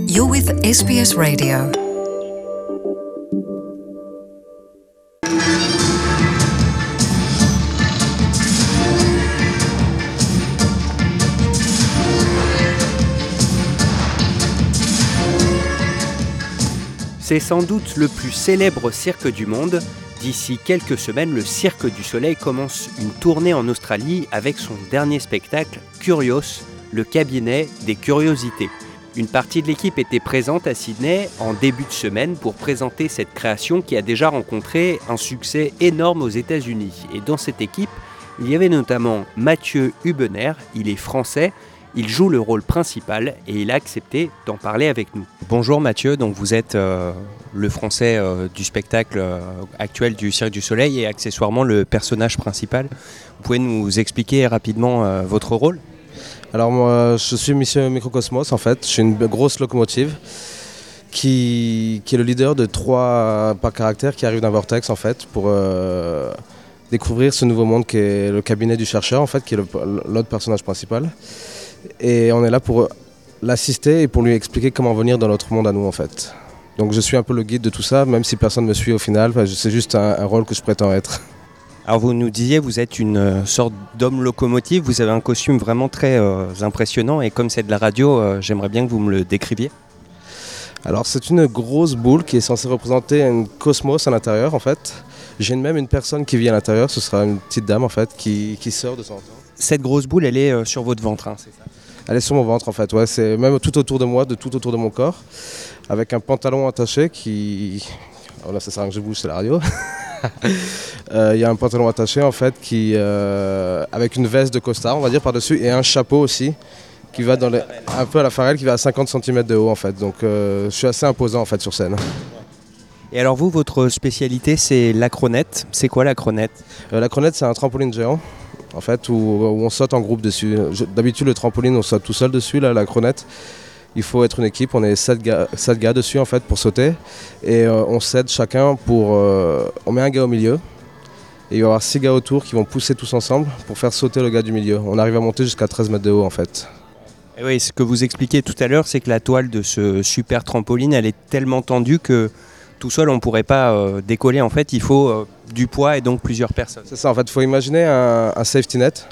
You're with SBS Radio. C'est sans doute le plus célèbre cirque du monde. D'ici quelques semaines, le Cirque du Soleil commence une tournée en Australie avec son dernier spectacle, Curios, le cabinet des curiosités. Une partie de l'équipe était présente à Sydney en début de semaine pour présenter cette création qui a déjà rencontré un succès énorme aux États-Unis. Et dans cette équipe, il y avait notamment Mathieu Hubener, il est français. Il joue le rôle principal et il a accepté d'en parler avec nous. Bonjour Mathieu, donc vous êtes le français du spectacle actuel du Cirque du Soleil et accessoirement le personnage principal. Vous pouvez nous expliquer rapidement votre rôle ? Alors moi je suis Monsieur Microcosmos en fait, je suis une grosse locomotive qui est le leader de 3 caractères qui arrivent d'un vortex en fait pour découvrir ce nouveau monde qui est le cabinet du chercheur en fait, qui est l'autre personnage principal. Et on est là pour l'assister et pour lui expliquer comment venir dans notre monde à nous en fait. Donc je suis un peu le guide de tout ça, même si personne ne me suit au final, c'est juste un rôle que je prétends être. Alors vous nous disiez, vous êtes une sorte d'homme locomotive, vous avez un costume vraiment très impressionnant et comme c'est de la radio, j'aimerais bien que vous me le décriviez. Alors c'est une grosse boule qui est censée représenter un cosmos à l'intérieur en fait. J'ai même une personne qui vit à l'intérieur, ce sera une petite dame en fait qui sort de son temps. Cette grosse boule, elle est sur votre ventre, hein, c'est ça ? Elle est sur mon ventre en fait, ouais, c'est même tout autour de moi, tout autour de mon corps, avec un pantalon attaché qui... Oh là ça sert à rien que je bouge, c'est la radio. Il y a un pantalon attaché en fait qui, avec une veste de costard on va dire par-dessus et un chapeau aussi qui va un peu à la Pharrell, qui va à 50 cm de haut en fait, donc je suis assez imposant en fait sur scène. Et alors vous, votre spécialité c'est l'acronette, c'est quoi l'acronette ? L'acronette c'est un trampoline géant. En fait, où on saute en groupe dessus. D'habitude, le trampoline, on saute tout seul dessus, là, la cronette. Il faut être une équipe, on est 7 gars dessus, en fait, pour sauter. Et on s'aide chacun on met un gars au milieu. Et il va y avoir 6 gars autour qui vont pousser tous ensemble pour faire sauter le gars du milieu. On arrive à monter jusqu'à 13 mètres de haut, en fait. Et oui, ce que vous expliquiez tout à l'heure, c'est que la toile de ce super trampoline, elle est tellement tendue que tout seul, on ne pourrait pas décoller. En fait, il faut du poids et donc plusieurs personnes. C'est ça, en fait, il faut imaginer un safety net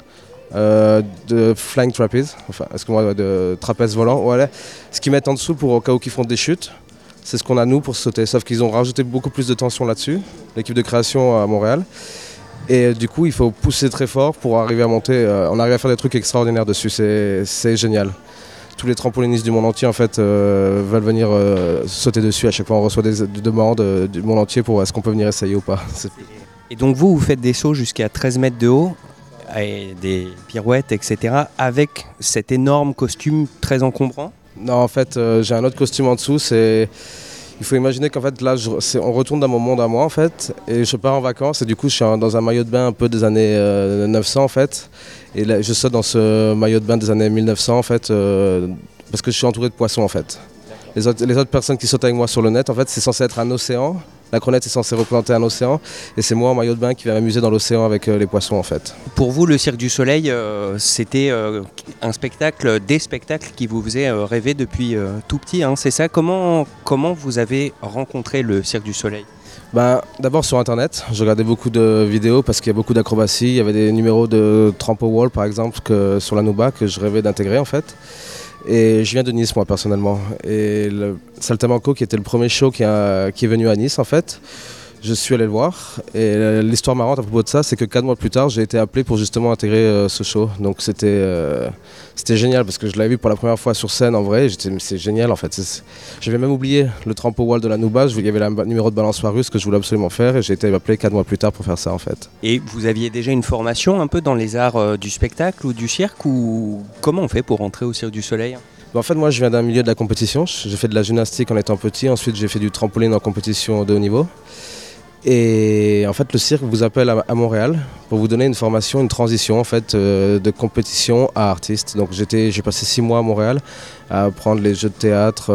de flying trapeze, enfin, excuse-moi, de trapèze volant. Voilà. Ce qu'ils mettent en dessous pour au cas où ils font des chutes, c'est ce qu'on a nous pour sauter. Sauf qu'ils ont rajouté beaucoup plus de tension là-dessus, l'équipe de création à Montréal. Et du coup, il faut pousser très fort pour arriver à monter. On arrive à faire des trucs extraordinaires dessus, c'est génial. Tous les trampolinistes du monde entier en fait veulent venir sauter dessus. À chaque fois on reçoit des demandes du monde entier pour est-ce qu'on peut venir essayer ou pas. Et donc vous faites des sauts jusqu'à 13 mètres de haut, et des pirouettes, etc. avec cet énorme costume très encombrant ? Non en fait j'ai un autre costume en dessous. Il faut imaginer qu'en fait là on retourne dans mon monde à moi en fait et je pars en vacances et du coup je suis dans un maillot de bain un peu des années 900 en fait et là, je saute dans ce maillot de bain des années 1900 en fait parce que je suis entouré de poissons en fait. Les autres personnes qui sautent avec moi sur le net en fait c'est censé être un océan. La cronette est censée représenter un océan et c'est moi en maillot de bain qui va m'amuser dans l'océan avec les poissons en fait. Pour vous, le Cirque du Soleil, c'était un spectacle, des spectacles qui vous faisaient rêver depuis tout petit, hein, c'est ça ? Comment vous avez rencontré le Cirque du Soleil ? D'abord sur internet, je regardais beaucoup de vidéos parce qu'il y a beaucoup d'acrobatie. Il y avait des numéros de Trampo Wall par exemple sur la Nouba que je rêvais d'intégrer en fait. Et je viens de Nice moi personnellement. Et le Saltamanco qui était le premier show qui est venu à Nice en fait, je suis allé le voir. Et l'histoire marrante à propos de ça, c'est que 4 mois plus tard, j'ai été appelé pour justement intégrer ce show. Donc c'était génial parce que je l'avais vu pour la première fois sur scène en vrai. Et j'étais mais c'est génial en fait. J'avais même oublié le trampo wall de la Nouba. Il y avait le numéro de balançoire russe que je voulais absolument faire et j'ai été appelé 4 mois plus tard pour faire ça en fait. Et vous aviez déjà une formation un peu dans les arts du spectacle ou du cirque ou comment on fait pour rentrer au Cirque du Soleil ? En fait moi je viens d'un milieu de la compétition. J'ai fait de la gymnastique en étant petit. Ensuite j'ai fait du trampoline en compétition de haut niveau. Et en fait le cirque vous appelle à Montréal pour vous donner une formation, une transition en fait de compétition à artiste. Donc j'ai passé 6 mois à Montréal à apprendre les jeux de théâtre,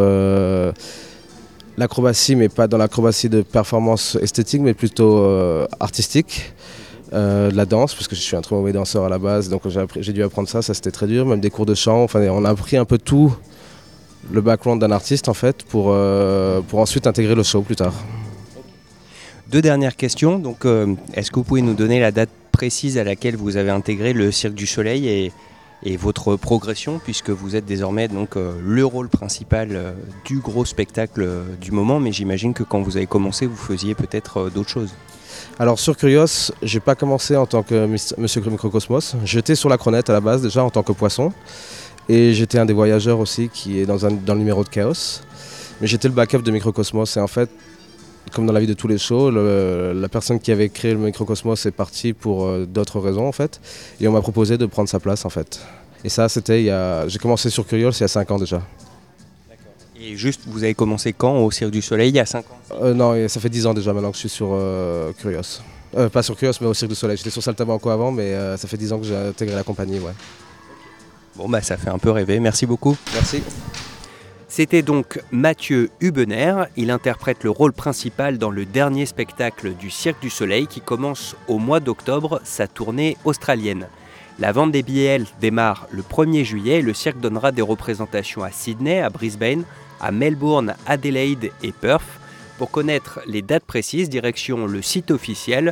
l'acrobatie, mais pas dans l'acrobatie de performance esthétique mais plutôt artistique. De la danse, parce que je suis un très mauvais danseur à la base, donc j'ai dû apprendre ça c'était très dur, même des cours de chant, enfin on a appris un peu tout le background d'un artiste en fait pour ensuite intégrer le show plus tard. 2 dernières questions. Donc, est-ce que vous pouvez nous donner la date précise à laquelle vous avez intégré le Cirque du Soleil et votre progression, puisque vous êtes désormais donc, le rôle principal du gros spectacle du moment, mais j'imagine que quand vous avez commencé, vous faisiez peut-être d'autres choses. Alors sur Curios, j'ai pas commencé en tant que Monsieur Microcosmos. J'étais sur la Cronette à la base déjà en tant que poisson. Et j'étais un des voyageurs aussi qui est dans le numéro de Chaos. Mais j'étais le backup de Microcosmos. Et en fait, comme dans la vie de tous les shows, la personne qui avait créé le Microcosmos est partie pour d'autres raisons en fait. Et on m'a proposé de prendre sa place en fait. Et ça, c'était j'ai commencé sur Curios il y a 5 ans déjà. Et juste, vous avez commencé quand au Cirque du Soleil, il y a 5 ans? Non, ça fait 10 ans déjà maintenant que je suis sur Curios. Pas sur Curios, mais au Cirque du Soleil. J'étais sur Saltabanco avant, mais ça fait 10 ans que j'ai intégré la compagnie. Ouais. Bon, bah ça fait un peu rêver. Merci beaucoup. Merci. C'était donc Mathieu Hubener. Il interprète le rôle principal dans le dernier spectacle du Cirque du Soleil qui commence au mois d'octobre sa tournée australienne. La vente des billets démarre le 1er juillet et le cirque donnera des représentations à Sydney, à Brisbane, à Melbourne, Adelaide et Perth. Pour connaître les dates précises, direction le site officiel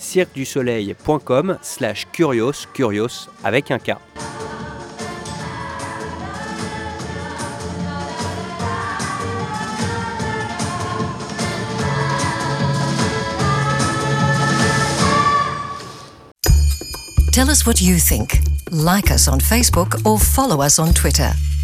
cirquedusoleil.com/curios, curios avec un K. Tell us what you think. Like us on Facebook or follow us on Twitter.